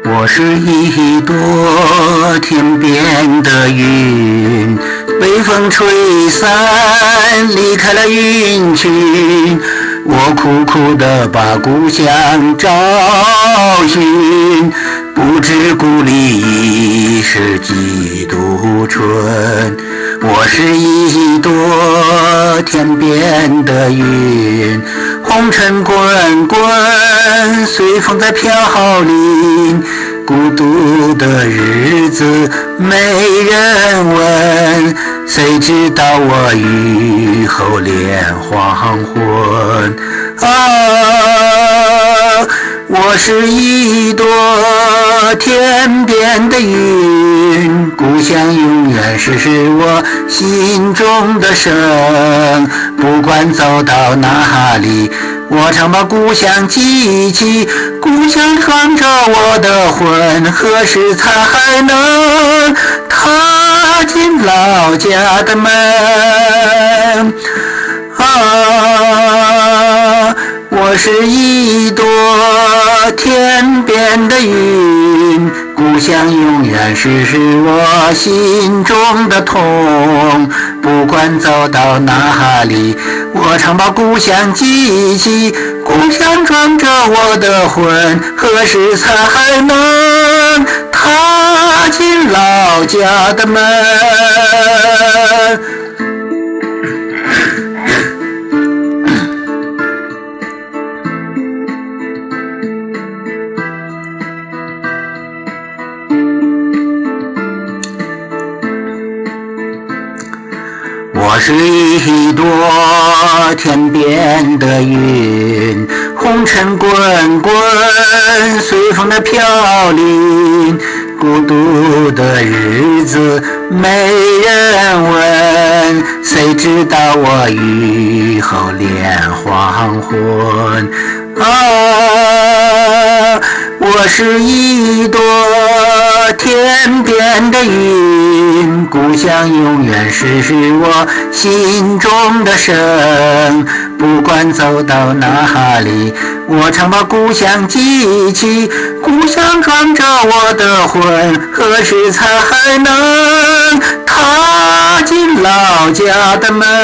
我是一朵天边的云，被风吹散，离开了云群。我苦苦地把故乡找寻，不知故里已是几度春。我是一朵天边的云，红尘滚滚，随风在飘零。孤独的日子没人问，谁知道我雨后连黄昏。我是一朵天边的云，故乡永远是我心中的声。不管走到哪里，我常把故乡记起，故乡装着我的魂，何时才能踏进老家的门？我是一朵天边的云，故乡永远是我心中的痛。不管走到哪里，我常把故乡记起，故乡装着我的魂，何时才能踏进老家的门？我是一朵天边的云，红尘滚滚，随风的飘零。孤独的日子没人问，谁知道我雨后连黄昏。我是一朵天边的云，故乡永远是我心中的声。不管走到哪里，我常把故乡记起，故乡装着我的魂，何时才能踏进老家的门？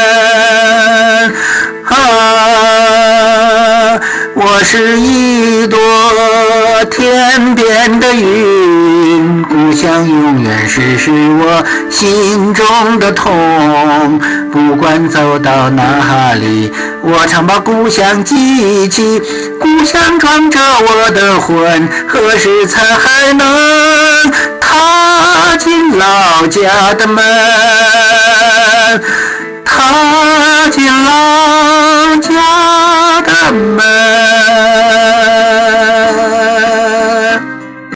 我是一朵天边的云，故乡永远是我心中的痛。不管走到哪里，我常把故乡记起，故乡装着我的魂，何时才能踏进老家的门？踏进老家的门。